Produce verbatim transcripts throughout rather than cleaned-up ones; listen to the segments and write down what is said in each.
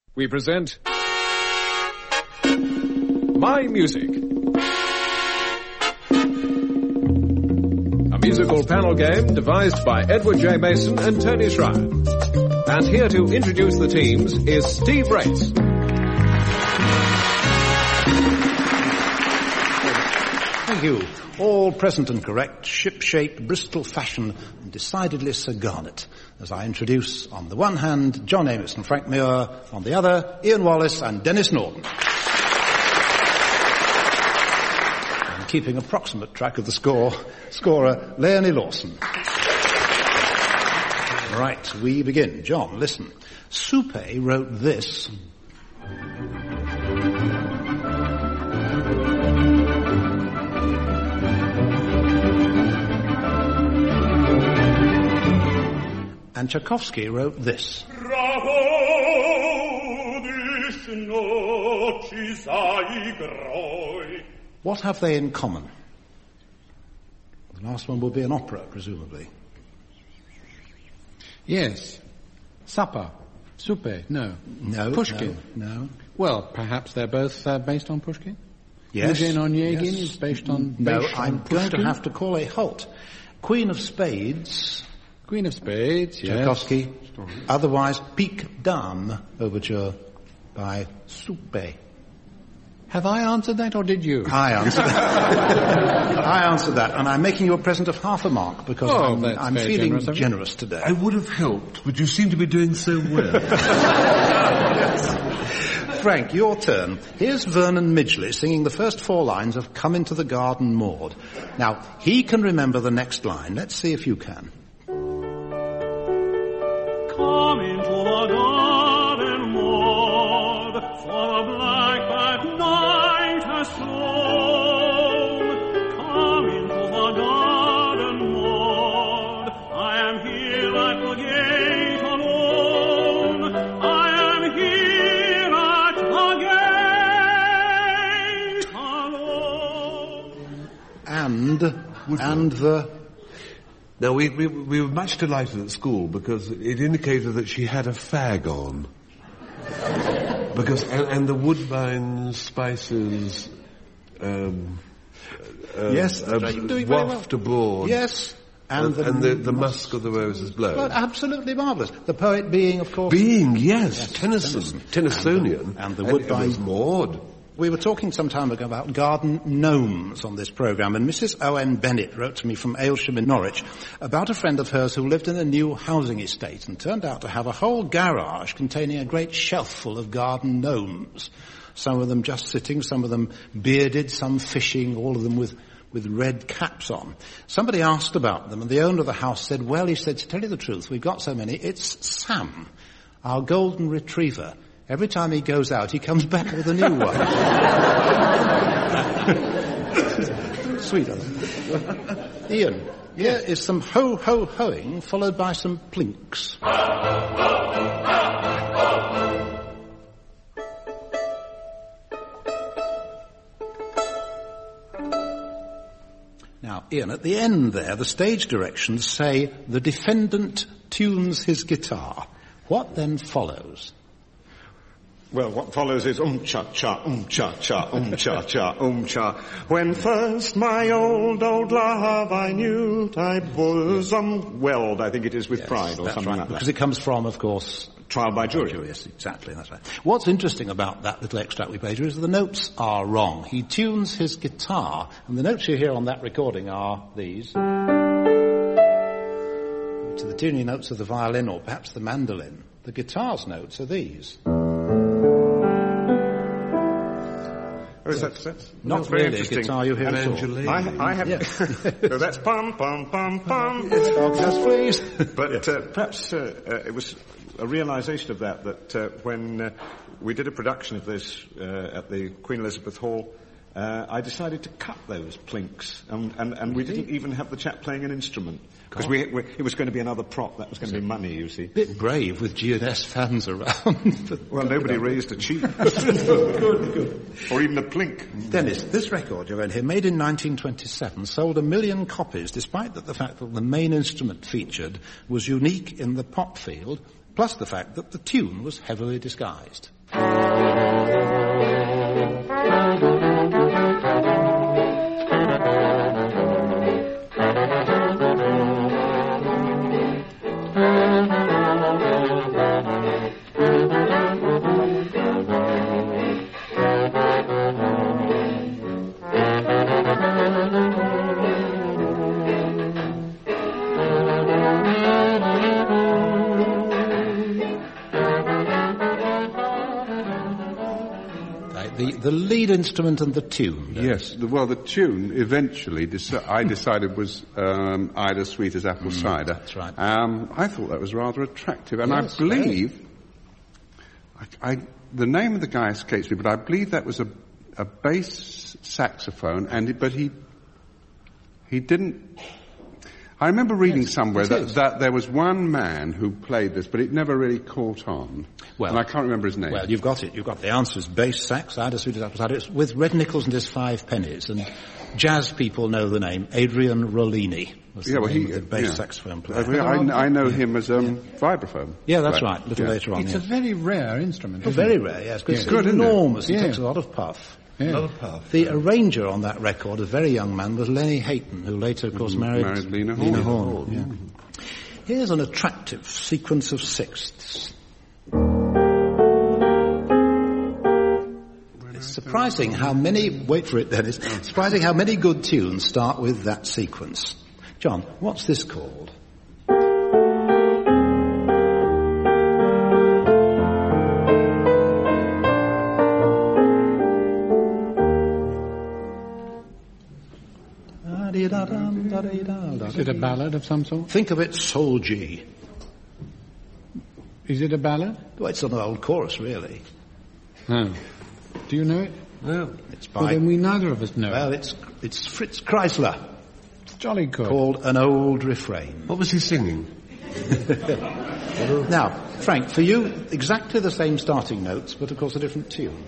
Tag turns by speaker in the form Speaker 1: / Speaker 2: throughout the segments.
Speaker 1: we present My Music, a musical panel game devised by Edward J. Mason and Tony Schreier. And here to introduce the teams is Steve Race.
Speaker 2: Thank you. All present and correct, ship-shaped, Bristol fashion, and decidedly Sir Garnet. As I introduce, on the one hand, John Amos and Frank Muir, on the other, Ian Wallace and Dennis Norton. And keeping approximate track of the score, scorer Leonie Lawson. Right, we begin. John, listen. Supe wrote this. And Tchaikovsky wrote this. What have they in common? The last one will be an opera, presumably.
Speaker 3: Yes. Supper. Supe. No.
Speaker 2: No.
Speaker 3: Pushkin.
Speaker 2: No. no.
Speaker 3: Well, perhaps they're both uh, based on Pushkin?
Speaker 2: Yes.
Speaker 3: Eugene Onegin
Speaker 2: yes.
Speaker 3: is based on...
Speaker 2: No,
Speaker 3: based
Speaker 2: I'm
Speaker 3: on
Speaker 2: going to have to call a halt. Queen of Spades...
Speaker 3: Queen of Spades, yes.
Speaker 2: Tchaikovsky. Otherwise, Pique Dame Overture by Supe.
Speaker 3: Have I answered that, or did you?
Speaker 2: I answered that. I answered that, and I'm making you a present of half a mark because
Speaker 3: oh,
Speaker 2: I'm, I'm feeling generous, generous today.
Speaker 4: I would have helped, but you seem to be doing so well.
Speaker 2: Frank, your turn. Here's Vernon Midgley singing the first four lines of Come Into the Garden, Maud. Now, he can remember the next line. Let's see if you can.
Speaker 5: Come into the garden, Maud, for the blackbird night has flown. Come into the garden, Maud, I am here at the gate alone. I am here at the gate alone.
Speaker 2: And, and the...
Speaker 4: Now, we, we we were much delighted at school because it indicated that she had a fag on. Because, and, and the woodbine spices, um, uh,
Speaker 2: yes,
Speaker 4: uh,
Speaker 2: right. You're doing very
Speaker 4: waft
Speaker 2: well.
Speaker 4: aboard.
Speaker 2: Yes.
Speaker 4: And, and, the, and the, the musk of the roses blow.
Speaker 2: Well, absolutely marvellous. The poet being, of course...
Speaker 4: Being, yes,
Speaker 2: yes
Speaker 4: Tennyson.
Speaker 2: Tennyson.
Speaker 4: Tennysonian.
Speaker 2: And the, and the woodbine...
Speaker 4: And it was Maud.
Speaker 2: We were talking some time ago about garden gnomes on this programme, and Missus O N Bennett wrote to me from Aylsham in Norwich about a friend of hers who lived in a new housing estate and turned out to have a whole garage containing a great shelf full of garden gnomes. Some of them just sitting, some of them bearded, some fishing, all of them with, with red caps on. Somebody asked about them, and the owner of the house said, well, he said, to tell you the truth, we've got so many, it's Sam, our golden retriever. Every time he goes out, he comes back with a new one. Sweet, isn't it? Ian, here is some ho-ho-hoing followed by some plinks. Now, Ian, at the end there, the stage directions say, the defendant tunes his guitar. What then follows?
Speaker 6: Well, what follows is um-cha-cha, um-cha-cha, um-cha-cha, um-cha. When first my old, old love I knew, thy bosom welled, I think it is with
Speaker 2: yes,
Speaker 6: pride or
Speaker 2: that's
Speaker 6: something
Speaker 2: right,
Speaker 6: like that.
Speaker 2: Because it comes from, of course...
Speaker 6: Trial by jury.
Speaker 2: jury. Yes, exactly, that's right. What's interesting about that little extract we played is the notes are wrong. He tunes his guitar, and the notes you hear on that recording are these. To the tuning notes of the violin or perhaps the mandolin. The guitar's notes are these.
Speaker 6: Oh, is that, that's
Speaker 2: not
Speaker 6: that's very
Speaker 2: really a guitar you hear at all.
Speaker 6: I, I have...
Speaker 2: Yeah.
Speaker 6: So that's pum, pum, pum, pum.
Speaker 2: It's just please.
Speaker 6: But uh, perhaps uh, uh, it was a realisation of that, that uh, when uh, we did a production of this uh, at the Queen Elizabeth Hall, uh, I decided to cut those plinks, and, and, and we didn't even have the chap playing an instrument. Because we, we, it was going to be another prop, that was going to be money, you see.
Speaker 2: Bit brave with G and S fans around.
Speaker 6: Well, nobody raised a cheap. Good, good. Or even a plink.
Speaker 2: Dennis, this record you're going here, made in nineteen twenty-seven, sold a million copies, despite that the fact that the main instrument featured was unique in the pop field, plus the fact that the tune was heavily disguised. The lead instrument and the tune.
Speaker 7: Yes, the, well, the tune eventually deci- I decided was um, Ida Sweet as Apple
Speaker 2: Mm,
Speaker 7: Cider.
Speaker 2: that's right.
Speaker 7: Um, I thought that was rather attractive, and
Speaker 2: Yes,
Speaker 7: I believe I, I, the name of the guy escapes me, but I believe that was a, a bass saxophone, and it, but he he didn't. I remember reading
Speaker 2: Yes,
Speaker 7: somewhere
Speaker 2: it
Speaker 7: that,
Speaker 2: is.
Speaker 7: that there was one man who played this, but it never really caught on.
Speaker 2: Well-
Speaker 7: and I can't remember his name.
Speaker 2: Well, you've got it. You've got the answers. Bass sax, Ida Sweet as Apple Cider. It's with Red Nichols and his Five Pennies. And jazz people know the name. Adrian Rollini was the
Speaker 7: yeah, well,
Speaker 2: name
Speaker 7: he,
Speaker 2: of the bass
Speaker 7: yeah.
Speaker 2: saxophone player.
Speaker 7: I, I, I know him as um, vibraphone.
Speaker 2: Yeah, that's right. A little
Speaker 7: Yeah.
Speaker 2: later on.
Speaker 3: It's
Speaker 2: yes.
Speaker 3: a very rare instrument, isn't
Speaker 2: Very
Speaker 3: it?
Speaker 2: rare, yes. 'Cause
Speaker 3: Yeah.
Speaker 2: it's
Speaker 7: Good, isn't it?
Speaker 2: enormous. It
Speaker 3: Yeah.
Speaker 2: takes a lot of puff.
Speaker 3: Yeah.
Speaker 4: Not a puff.
Speaker 2: The arranger on that record, a very young man, was Lenny Hayton, who later, of course, married,
Speaker 7: married Lena
Speaker 2: Lena
Speaker 7: Horne.
Speaker 2: Horne. Yeah. Here's an attractive sequence of sixths. It's surprising how many, wait for it Dennis, surprising how many good tunes start with that sequence. John, what's this called?
Speaker 3: Is it a ballad of some sort?
Speaker 2: Think of it Soul G.
Speaker 3: Is it a ballad?
Speaker 2: Well, it's an old chorus, really.
Speaker 3: No. Do you know it?
Speaker 4: No.
Speaker 2: It's
Speaker 3: Well,
Speaker 2: by,
Speaker 3: then we neither of us know
Speaker 2: well,
Speaker 3: it.
Speaker 2: it's, it's Fritz Kreisler,
Speaker 3: Jolly good.
Speaker 2: called An Old Refrain.
Speaker 4: What was he singing?
Speaker 2: Now, Frank, for you, exactly the same starting notes, but of course a different tune.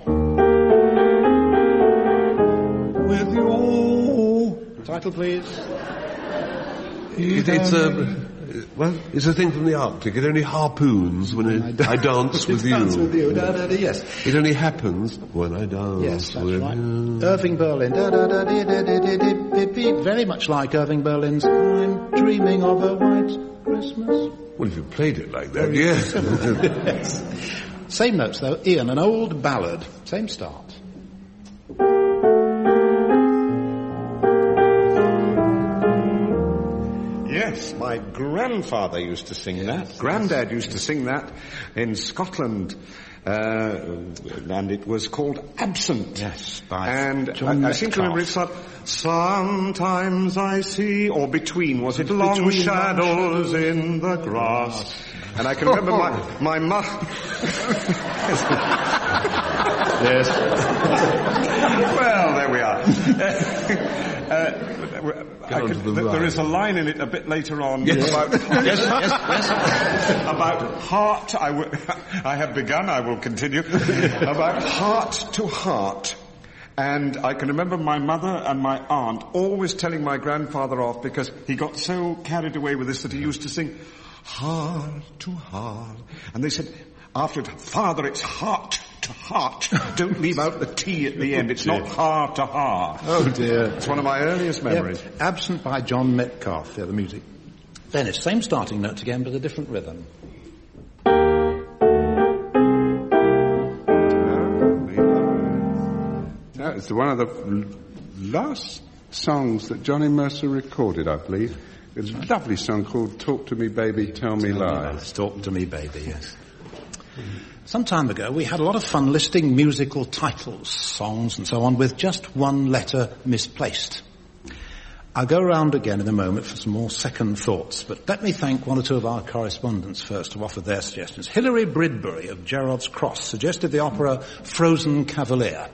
Speaker 4: With you.
Speaker 2: Title, please.
Speaker 4: It, it's a well, it's a thing from the Arctic. It only harpoons when it, I, dance with you.
Speaker 2: Dance with you. Da, da, da, yes.
Speaker 4: It only happens when I dance
Speaker 2: Yes, that's
Speaker 4: with
Speaker 2: right.
Speaker 4: you.
Speaker 2: Irving Berlin. Da, da, da, di, di, di, di, di, di, di. Very much like Irving Berlin's I'm Dreaming of a White Christmas.
Speaker 4: Well, if you played it like that, yes.
Speaker 2: Yes. Same notes, though. Ian, an old ballad. Same start.
Speaker 6: Yes, my grandfather used to sing that. Grandad used to sing that in Scotland. Uh, and it was called Absent.
Speaker 2: Yes, by
Speaker 6: And
Speaker 2: John
Speaker 6: I, I seem to remember it
Speaker 2: Metcalfe.
Speaker 6: started, sometimes I see, or between, was it long
Speaker 2: Between
Speaker 6: shadows in the grass? And I can remember my, my mother... Yes. Well, there we are. uh, I
Speaker 4: on
Speaker 6: could,
Speaker 4: to the
Speaker 6: th- there
Speaker 4: right.
Speaker 6: is a line in it a bit later on about
Speaker 2: Yes, yes, yes.
Speaker 6: about heart. I, w- I have begun. I will continue about heart to heart. And I can remember my mother and my aunt always telling my grandfather off because he got so carried away with this that he used to sing heart to heart. And they said after it, Father, it's heart to heart. Don't leave out the T at the end. It's not heart to heart.
Speaker 2: Oh, dear.
Speaker 6: It's one of my earliest memories.
Speaker 2: Yep. Absent by John Metcalfe, the other music. Then it's same starting notes again, but a different rhythm.
Speaker 7: That is one of the l- last songs that Johnny Mercer recorded, I believe. It's a lovely song called Talk to Me Baby, Tell Me Lies.
Speaker 2: Talk to me, baby, yes. Some time ago, we had a lot of fun listing musical titles, songs and so on, with just one letter misplaced. I'll go around again in a moment for some more second thoughts, but let me thank one or two of our correspondents first who offered their suggestions. Hilary Bridbury of Gerrard's Cross suggested the opera Frozen Cavalier.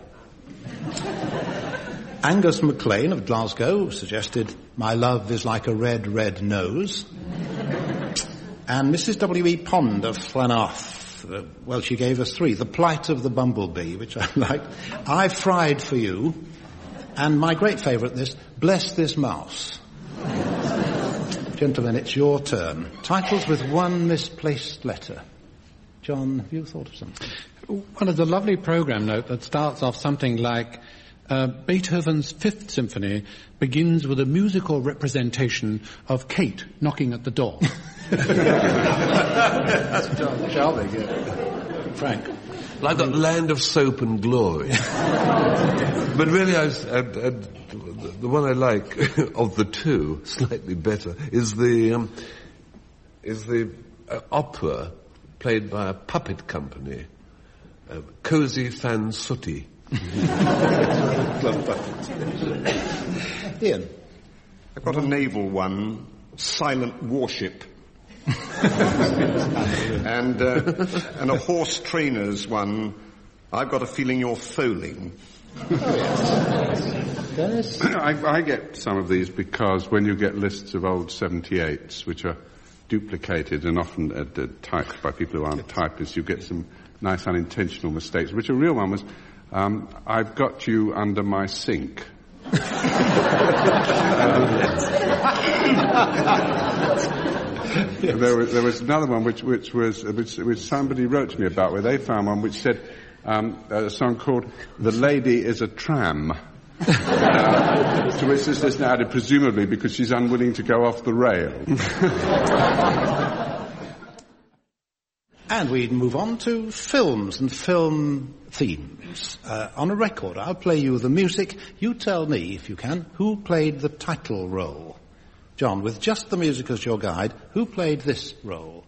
Speaker 2: Angus MacLean of Glasgow suggested My Love is Like a Red, Red Nose. And Missus W E Pond of Llanarth, uh, well, she gave us three. The Plight of the Bumblebee, which I liked. I Fried for You. And my great favourite, this, Bless This Mouse. Gentlemen, it's your turn. Titles with one misplaced letter. John. John, have you thought of something?
Speaker 3: Well, there's a lovely program note that starts off something like, uh, Beethoven's Fifth Symphony begins with a musical representation of Kate knocking at the door.
Speaker 2: That's charming, yeah. Frank?
Speaker 4: Well, I've got Land of Soap and Glory. But really, I was, I, I, the one I like of the two, slightly better, is the um, is the uh, opera played by a puppet company, uh, Cozy Fan Sooty.
Speaker 2: Ian?
Speaker 6: I've got a naval one, Silent Warship. and uh, and a horse trainer's one, I've got a feeling you're foaling.
Speaker 2: Oh, yes. Dennis?
Speaker 7: I, I get some of these because when you get lists of old seventy-eights, which are duplicated and often uh, uh, typed by people who aren't typists, you get some nice unintentional mistakes, which a real one was, um, I've got you under my sink. um, there, was, there was another one which, which was which, which somebody wrote to me about, where they found one which said um, a song called "The Lady Is a Tram," uh, to which this listener added, presumably because she's unwilling to go off the rail.
Speaker 2: And we move on to films and film themes. Uh, on a record, I'll play you the music. You tell me, if you can, who played the title role. John, with just the music as your guide, who played this role?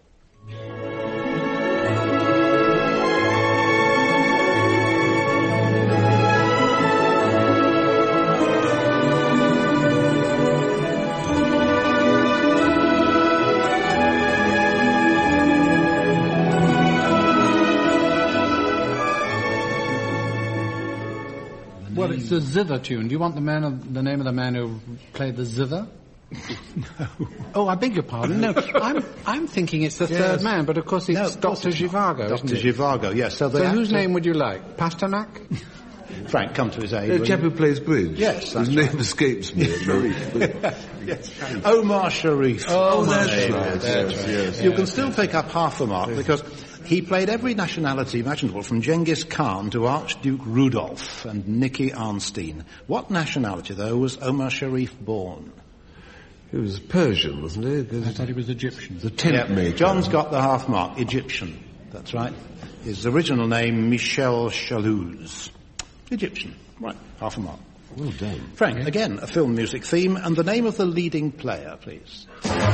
Speaker 3: Well, it's a zither tune. Do you want the man of, the name of the man who played the zither?
Speaker 2: No.
Speaker 3: Oh, I beg your pardon. No, I'm I'm thinking it's the
Speaker 2: Yes.
Speaker 3: third man, but of course it's
Speaker 2: No, of course
Speaker 3: Doctor
Speaker 2: it's not.
Speaker 3: Zhivago.
Speaker 2: Doctor
Speaker 3: isn't it?
Speaker 2: Zhivago, yes. So, the
Speaker 3: So
Speaker 2: actor,
Speaker 3: whose name would you like? Pasternak?
Speaker 2: Frank, come to his aid.
Speaker 4: The
Speaker 2: will
Speaker 4: chap
Speaker 2: you?
Speaker 4: who plays bridge.
Speaker 2: Yes, that's
Speaker 4: His name escapes me.
Speaker 2: Yes. Omar Sharif.
Speaker 4: Oh,
Speaker 2: Omar
Speaker 4: that's
Speaker 2: Sharif.
Speaker 4: right. Yes, yes.
Speaker 2: You can still pick up half a mark because he played every nationality imaginable, from Genghis Khan to Archduke Rudolph and Nicky Arnstein. What nationality, though, was Omar Sharif born?
Speaker 4: He was Persian, wasn't he? 'Cause
Speaker 3: I thought he was Egyptian.
Speaker 4: the tent
Speaker 2: Yeah,
Speaker 4: maker.
Speaker 2: John's got the half mark. Egyptian. That's right. His original name, Michel Chalouz. Egyptian. Right, half a mark.
Speaker 4: Well done.
Speaker 2: Frank, again, a film music theme, and the name of the leading player, please.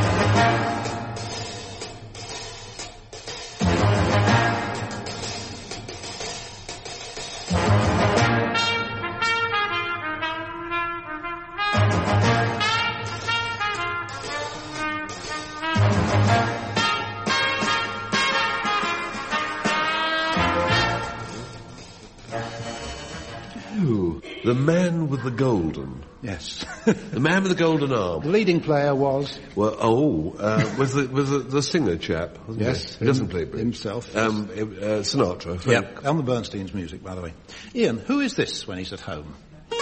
Speaker 4: Ooh, the man with the golden.
Speaker 2: Yes.
Speaker 4: The man with the golden arm.
Speaker 2: The leading player was...
Speaker 4: Well, oh, uh, was the was the, the singer chap? Wasn't
Speaker 2: Yes,
Speaker 4: he? He doesn't
Speaker 2: him-
Speaker 4: play bridge.
Speaker 2: himself,
Speaker 4: Um, uh, Sinatra. Frank.
Speaker 2: Yep, Elmer Bernstein's music, by the way. Ian, who is this when he's at home?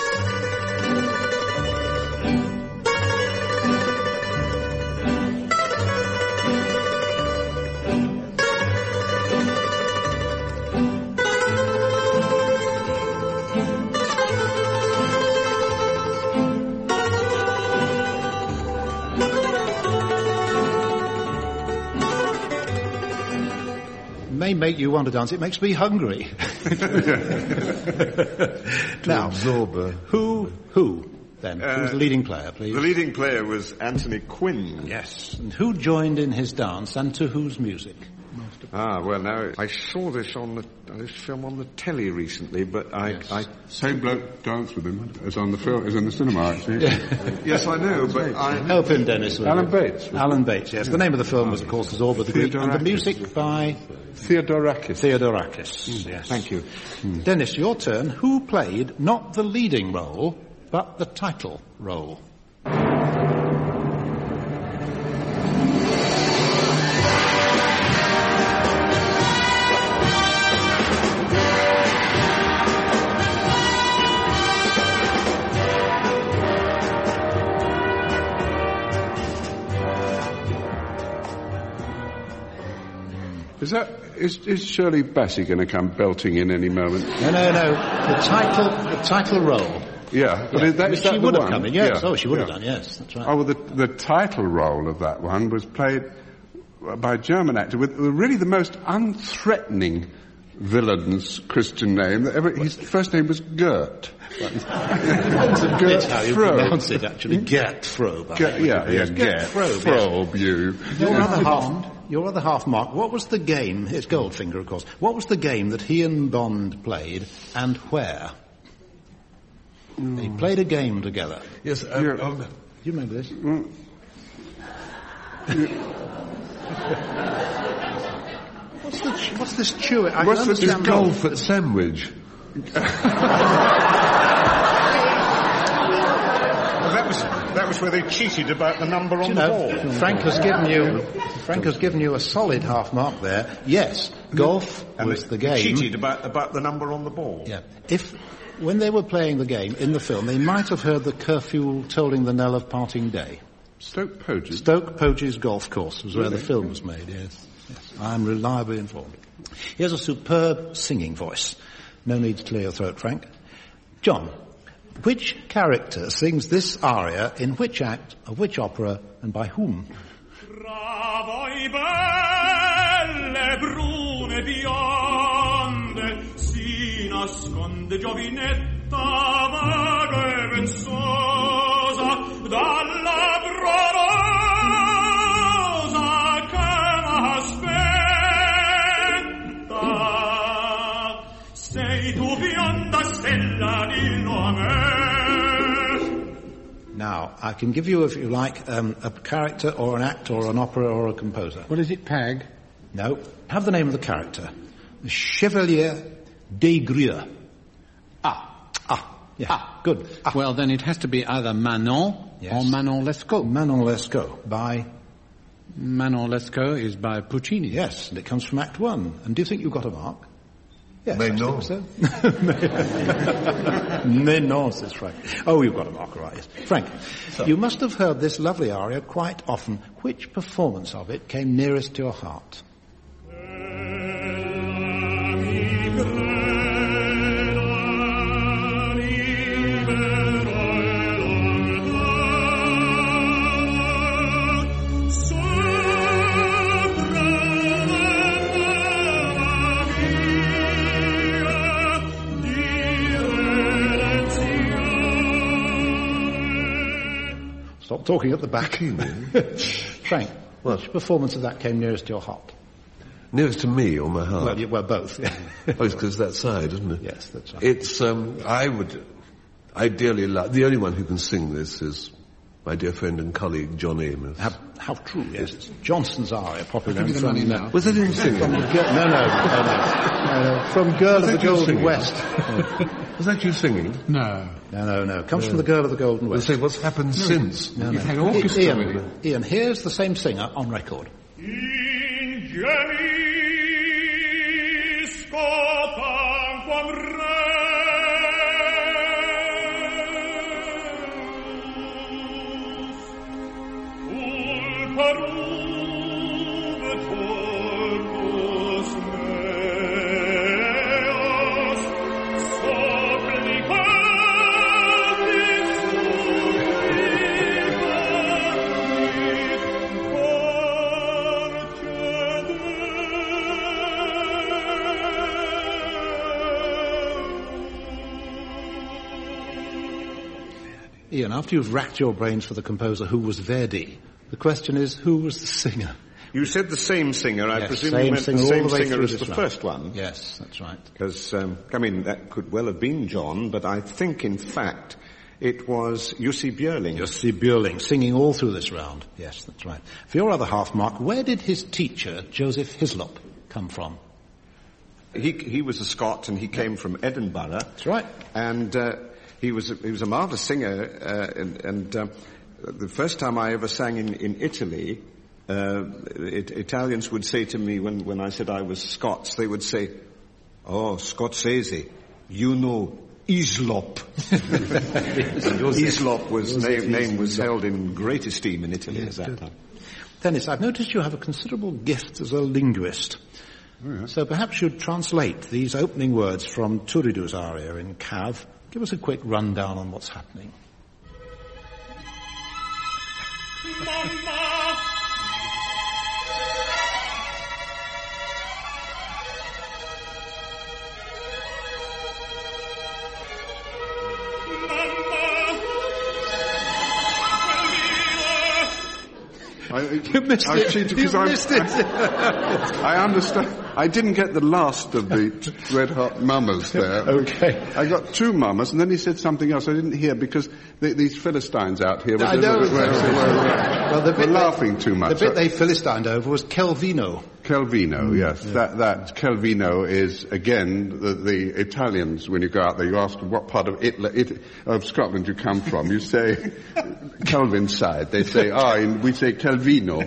Speaker 2: May make you want to dance. It makes me hungry. Now,
Speaker 4: Absorber.
Speaker 2: who, who, then?
Speaker 6: Uh,
Speaker 2: Who's the leading player, please?
Speaker 6: The leading player was Anthony Quinn.
Speaker 2: Yes. And who joined in his dance, and to whose music?
Speaker 6: Ah, well, now, I saw this on the, this film on the telly recently, but I,
Speaker 2: Yes.
Speaker 6: I
Speaker 7: Same bloke danced with him as on the film, as in the cinema, actually.
Speaker 6: yes, I know, but I,
Speaker 2: Help him, Dennis. will
Speaker 7: Alan
Speaker 2: you?
Speaker 7: Bates.
Speaker 2: Alan Bates, yes. The name of the film was, of course, Zorba the Greek, and the
Speaker 7: Theodorakis.
Speaker 2: music by
Speaker 7: Theodorakis.
Speaker 2: Theodorakis. Yes.
Speaker 6: thank you.
Speaker 2: Dennis, your turn. Who played not the leading role, but the title role?
Speaker 7: Is that, is, is Shirley Bassey going to come belting in any moment?
Speaker 2: No, no, no. The title, the title role.
Speaker 7: Yeah, but
Speaker 2: Yeah.
Speaker 7: is that, is
Speaker 2: she
Speaker 7: that
Speaker 2: would
Speaker 7: the
Speaker 2: have
Speaker 7: one?
Speaker 2: come in, yes.
Speaker 7: Yeah.
Speaker 2: Oh, she would have
Speaker 7: Yeah.
Speaker 2: done, yes. That's right.
Speaker 7: Oh, well, the, the title role of that one was played by a German actor with really the most unthreatening villain's Christian name that ever. His first name was Gert.
Speaker 2: That's how you
Speaker 7: Fro.
Speaker 2: pronounce it, actually. Gert Fro. by the
Speaker 7: Gert,
Speaker 2: way.
Speaker 7: yeah, yeah,
Speaker 2: Yes,
Speaker 7: Gert
Speaker 2: Fro, yes.
Speaker 7: Fro, you.
Speaker 2: Your other half, your other half, Mark, what was the game, it's Goldfinger, of course, what was the game that he and Bond played, and where? Mm. They played a game together.
Speaker 4: Yes, um,
Speaker 7: Yeah.
Speaker 4: um,
Speaker 2: Do you remember this?
Speaker 7: Mm.
Speaker 2: What's, the, what's this chewing? I
Speaker 7: What's
Speaker 2: can
Speaker 7: this
Speaker 2: understand
Speaker 4: golf at Sandwich.
Speaker 6: Well, that was that was where they cheated about the number on
Speaker 2: You
Speaker 6: the
Speaker 2: know,
Speaker 6: ball.
Speaker 2: Frank has given you Frank has given you a solid half mark there. Yes, golf
Speaker 6: And
Speaker 2: was
Speaker 6: they
Speaker 2: the game.
Speaker 6: cheated about about the number on the ball.
Speaker 2: Yeah. If when they were playing the game in the film, they might have heard the curfew tolling the knell of parting day.
Speaker 7: Stoke Poges.
Speaker 2: Stoke Poges Golf Course was where the film was made. Yes. Yes. I'm reliably informed. He has a superb singing voice. No need to clear your throat, Frank. John, which character sings this aria in which act of which opera and by whom?
Speaker 5: Tra voi belle brune bionde si nasconde giovinetta vaga e pensosa dalla rosa che m'aspetta. Sei tu bionda stella di nome.
Speaker 2: Now, I can give you, if you like, um, a character or an act or an opera or a composer.
Speaker 3: What is it, Pag?
Speaker 2: No. Have the name of the character. The Chevalier des Grieux.
Speaker 3: Ah.
Speaker 2: Ah. Yeah. Ah. Good. Ah.
Speaker 3: Well, then it has to be either Manon
Speaker 2: Yes.
Speaker 3: or Manon Lescaut.
Speaker 2: Manon Lescaut by...
Speaker 3: Manon Lescaut is by Puccini.
Speaker 2: Yes, and it comes from Act One. And do you think you got a mark? Yes,
Speaker 4: Mais
Speaker 2: I
Speaker 4: non.
Speaker 2: think so. Mais non, says Frank. Oh, you've got a mark, right, yes. Frank, you must have heard this lovely aria quite often. Which performance of it came nearest to your heart? Stop talking at the back. Frank,
Speaker 4: What?
Speaker 2: which performance of that came nearest to your heart?
Speaker 4: Nearest to me or my heart?
Speaker 2: Well, you, well both.
Speaker 4: Oh, it's because that side, isn't it?
Speaker 2: Yes, that's right.
Speaker 4: It's, um, I would ideally like, the only one who can sing this is my dear friend and colleague, John Amos.
Speaker 2: How, how true, yes. It's Johnson's aria, popular
Speaker 3: Give me
Speaker 2: in
Speaker 3: the money
Speaker 2: from,
Speaker 3: now.
Speaker 4: Was that him singing?
Speaker 2: from the girl, no, no, no, no, no, from Girl of the
Speaker 4: Thank you for
Speaker 2: Golden
Speaker 4: singing.
Speaker 2: West.
Speaker 4: Was that you singing?
Speaker 3: No.
Speaker 2: No, no, no. Comes from the Girl of the Golden
Speaker 4: We'll
Speaker 2: West.
Speaker 4: say, what's happened since?
Speaker 2: No,
Speaker 3: You've
Speaker 2: no.
Speaker 3: had orchestra
Speaker 2: Ian,
Speaker 3: with it.
Speaker 2: Ian, here's the same singer on record.
Speaker 5: Ingemisco tanquam reus, ulparum tortus meos, supplicatis
Speaker 2: Ian, after you've racked your brains for the composer who was Verdi, the question is, who was the singer?
Speaker 6: You said the same singer. I
Speaker 2: Yes,
Speaker 6: presume
Speaker 2: same
Speaker 6: you meant
Speaker 2: singer
Speaker 6: the
Speaker 2: all
Speaker 6: same
Speaker 2: the way
Speaker 6: singer
Speaker 2: through
Speaker 6: as
Speaker 2: this
Speaker 6: the
Speaker 2: round.
Speaker 6: first one.
Speaker 2: Yes, that's right.
Speaker 6: Because, um, I mean, that could well have been John, but I think, in fact, it was Jussi Björling.
Speaker 2: Jussi Björling, singing all through this round. Yes, that's right. For your other half mark, where did his teacher, Joseph Hislop, come from?
Speaker 6: He, he was a Scot, and he came from Edinburgh.
Speaker 2: That's right.
Speaker 6: And uh, he was a, he was a marvelous singer. Uh, and and um, the first time I ever sang in, in Italy, uh, it, Italians would say to me when when I said I was Scots, they would say, "Oh, Scotsese, you know Islop." Islop was name, name was held in great esteem in Italy
Speaker 2: Yes,
Speaker 6: at that
Speaker 2: good.
Speaker 6: time.
Speaker 2: Dennis, I've noticed you have a considerable gift as a linguist. So perhaps you'd translate these opening words from Turiddu's aria in Cav. Give us a quick rundown on what's happening.
Speaker 5: Mamma,
Speaker 7: I,
Speaker 2: You missed
Speaker 7: I,
Speaker 2: it.
Speaker 7: see, because
Speaker 2: You
Speaker 7: I,
Speaker 2: missed it.
Speaker 7: I, I understand. I didn't get the last of the red hot mamas there.
Speaker 2: Okay.
Speaker 7: I got two mamas, and then he said something else I didn't hear because the, these Philistines out here were,
Speaker 2: I know.
Speaker 7: were, were, were,
Speaker 2: Well, the
Speaker 7: were
Speaker 2: bit
Speaker 7: laughing
Speaker 2: they,
Speaker 7: too much.
Speaker 2: The bit they Philistined over was Kelvino.
Speaker 7: Calvino, yes. That, that Calvino is, again, the, the Italians, when you go out there, you ask what part of Italy, it, of Scotland you come from. You say Calvin's side. They say, ah, oh, we say Calvino.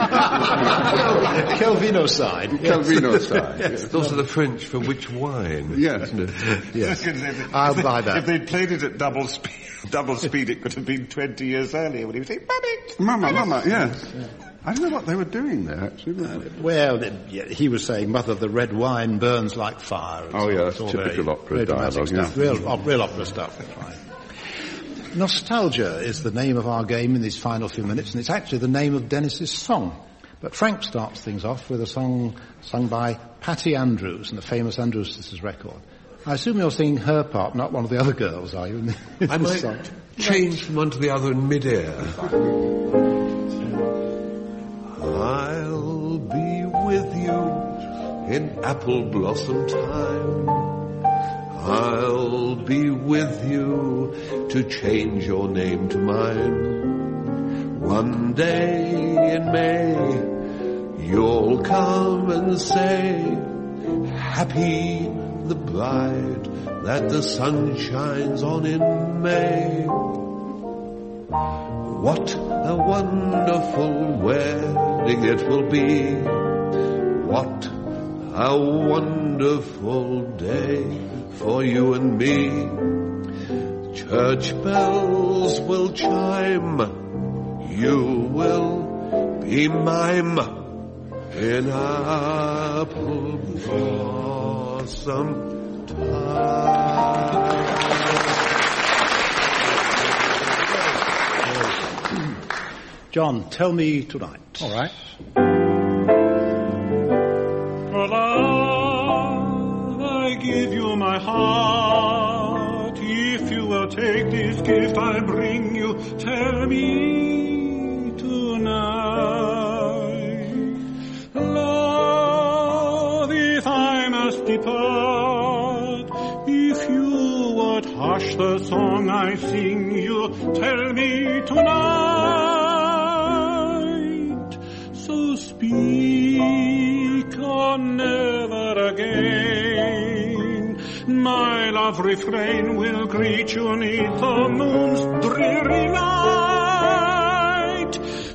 Speaker 2: Kelvino side.
Speaker 7: Calvino side.
Speaker 2: Yes.
Speaker 4: Those are the French for which wine.
Speaker 7: Yes.
Speaker 2: Yes.
Speaker 6: If-
Speaker 2: I'll
Speaker 6: if-
Speaker 2: buy that.
Speaker 6: If they'd played it at double speed, double speed, it could have been twenty years earlier when he was saying, "Mummy,
Speaker 7: Mama, Mama, yes. I don't know what they were doing there, actually.
Speaker 2: Well, it- yeah, he was saying, "Mother, the red wine burns like fire." and
Speaker 7: Oh,
Speaker 2: so
Speaker 7: yeah,
Speaker 2: on.
Speaker 7: that's
Speaker 2: It's all
Speaker 7: typical
Speaker 2: very-
Speaker 7: opera
Speaker 2: very dramatic
Speaker 7: dialogue,
Speaker 2: stuff.
Speaker 7: yeah.
Speaker 2: Real, op- real opera stuff. That's right. Nostalgia is the name of our game in these final few minutes, and it's actually the name of Dennis's song. But Frank starts things off with a song sung by Patty Andrews in the famous Andrews Sisters record. I assume you're singing her part, not one of the other girls, are you? in the- in
Speaker 4: I
Speaker 2: the
Speaker 4: might
Speaker 2: song?
Speaker 4: change from one to the other in mid-air. I'll be with you in apple blossom time. I'll be with you to change your name to mine. One day in May, you'll come and say, happy the bride that the sun shines on in May. What a wonderful wedding it will be. What a wonderful day for you and me. Church bells will chime. You will be mine in apple blossom time.
Speaker 2: John, tell me tonight.
Speaker 3: All right.
Speaker 5: love, I give you my heart. If you will take this gift I bring you, tell me tonight. Love, if I must depart, if you would hush the song I sing you, tell me tonight. So speak on never again. My love refrain will greet you neath the moon's dreary night.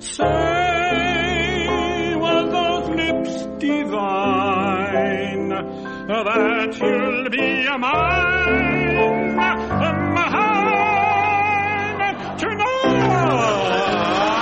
Speaker 5: Say with those lips divine that you'll be mine, mine tonight.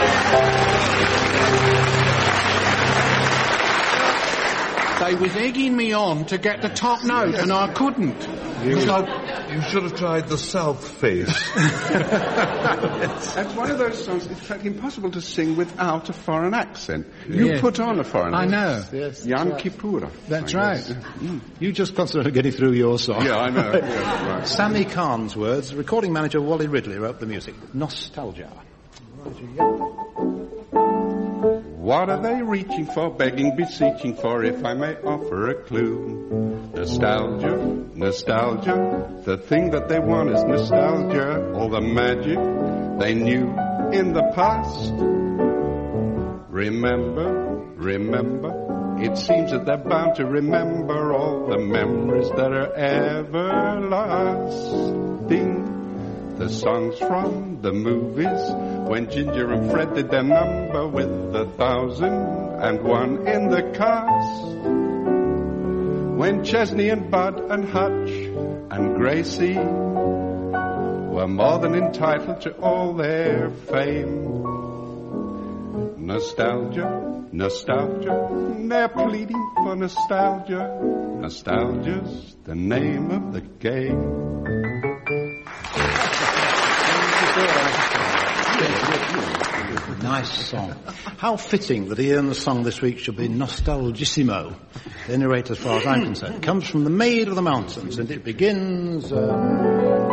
Speaker 3: They was egging me on to get the top note, and I couldn't.
Speaker 4: You, you should have tried the south face.
Speaker 7: That's one of those songs, in fact, impossible to sing without a foreign accent. You
Speaker 3: Yeah.
Speaker 7: put on a foreign
Speaker 3: I
Speaker 7: accent.
Speaker 3: know.
Speaker 2: Yes,
Speaker 7: Jan
Speaker 2: right.
Speaker 7: Kipura.
Speaker 3: That's
Speaker 7: I
Speaker 3: right.
Speaker 7: guess. Mm.
Speaker 2: You just concentrate on getting through your song.
Speaker 7: Yeah, I know. Yeah, right.
Speaker 2: Sammy Khan's words, recording manager Wally Ridley wrote the music. Nostalgia.
Speaker 7: What are they reaching for, begging, beseeching for, if I may offer a clue? Nostalgia, nostalgia, the thing that they want is nostalgia, all the magic they knew in the past. Remember, remember, it seems that they're bound to remember all the memories that are everlasting. The songs from the movies, when Ginger and Fred did their number with the thousand and one in the cast. When Chesney and Bud and Hutch and Gracie were more than entitled to all their fame. Nostalgia, Nostalgia, they're pleading for nostalgia. Nostalgia's the name of the game.
Speaker 2: Nice song. How fitting that Ian's song this week should be Nostalgissimo. The only rate, as far as I'm concerned. It comes from The Maid of the Mountains, and it begins... Uh...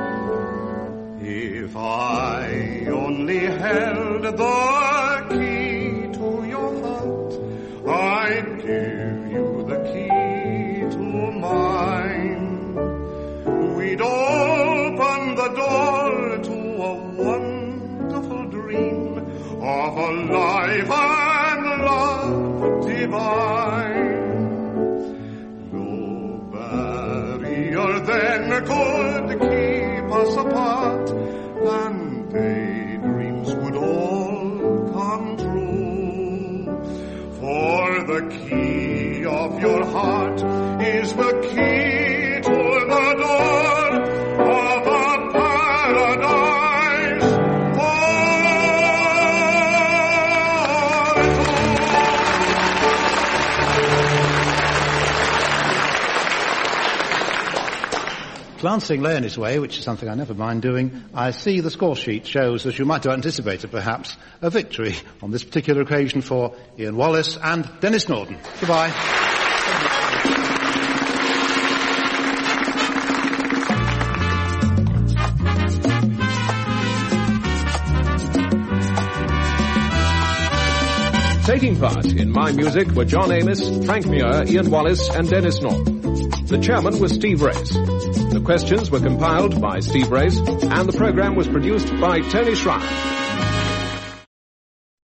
Speaker 8: If I only held the key to your heart, I'd give you the key to mine. We'd open the door to a wonderful dream of a life and love divine. No barrier then could keep us apart, and daydreams would all come true. For the key of your heart is the key to the door of a paradise
Speaker 2: Glancing Leonie's way, which is something I never mind doing, I see the score sheet shows, as you might have anticipated perhaps, a victory on this particular occasion for Ian Wallace and Dennis Norton. Goodbye.
Speaker 1: Taking part in My Music were John Amos, Frank Muir, Ian Wallace and Dennis Norton. The chairman was Steve Race. The questions were compiled by Steve Race, and the program was produced by Tony Schreier.